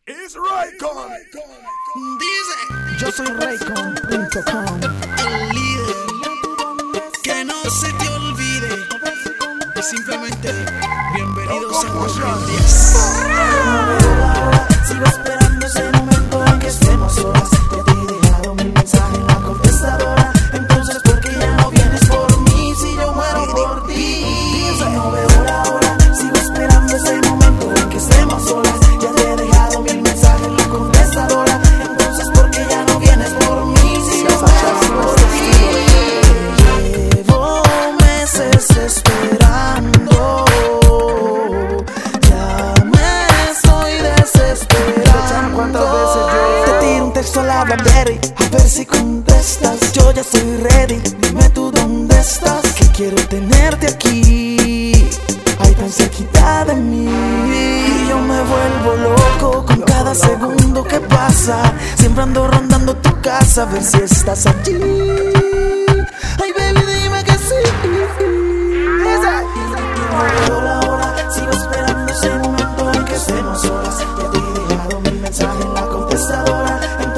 Es Raycon. Dice, yo soy Raycon.com, el líder, que no se te olvide. Y simplemente, bienvenidos a 2010. sigo esperando ese momento en que estemos solas. Ya te he dejado mi mensaje en la contestadora. Entonces, ¿por qué ya no vienes por mí si yo muero por ti? No veo la hora, sigo esperando ese momento en que estemos solas. Ya te he dejado mi mensaje en la contestadora. Entonces, ¿por qué ya no vienes por mí si yo muero por ti? Llevo meses esperando. A la BlackBerry, a ver si contestas. Yo ya estoy ready, dime tú dónde estás. Que quiero tenerte aquí, ahí tan cerquita de mí. Y yo me vuelvo loco con cada segundo que pasa. Siempre ando rondando tu casa a ver si estás allí. Ay baby, dime que sí. No veo la hora, sigo esperando ese momento en que estemos solas. Ya te he dejado mi mensaje en la contestadora.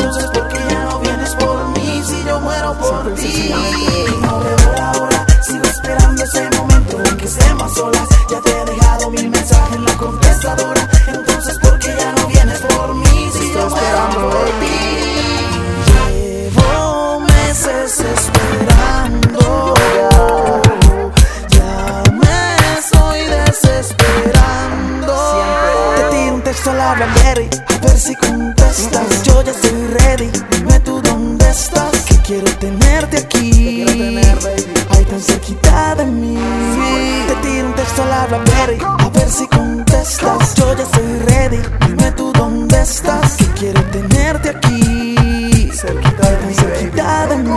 Por ti. No veo la hora, sigo esperando ese momento en que estemos solas. Ya te he dejado mi mensaje en la contestadora. Entonces, ¿por qué ya no vienes por mí si yo muero por ti? Llevo meses esperando, ya me estoy desesperando. Te tiro un texto a la BlackBerry, a ver si contestas. Yo ya estoy ready, dime tú dónde estás. Quiero tenerte aquí, ahí tan cerquita de mí. Te tiro un texto a la BlackBerry, a ver si contestas. Yo ya estoy ready, dime tú dónde estás. Que quiero tenerte aquí, cerquita de mí.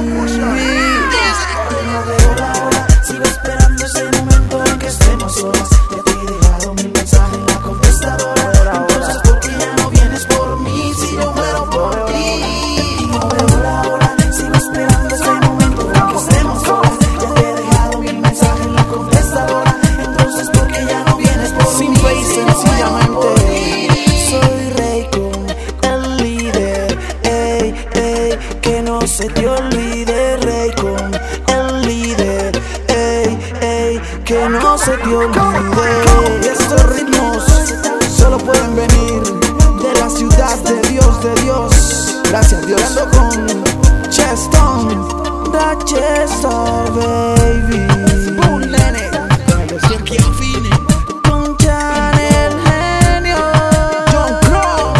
No veo la hora, sigo esperando ese momento en que estemos solas. Ya te he dejado mi mensaje en la contestadora. Entonces, ¿por qué ya no vienes por mí si yo muero por ti? No veo la hora, esperando ese momento en que estemos solas. Ya te he dejado mi mensaje en la contestadora. Entonces, ¿por qué ya no vienes por mí? Simple y sencillamente, soy Raycon, el líder. Ey, ey, que no se te olvide. Raycon, el líder. Ey, ey, que no se te olvide. Y estos ritmos solo pueden venir de la ciudad de Dios. Gracias Dios. Ando con Cheston, da Chester, baby. Un nene, aquí afine. Con Chan, el genio. John Crow,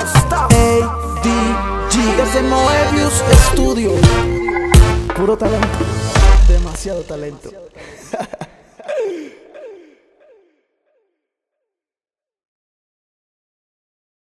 ADG. Desde Moebius Studio. Puro talento, demasiado talento.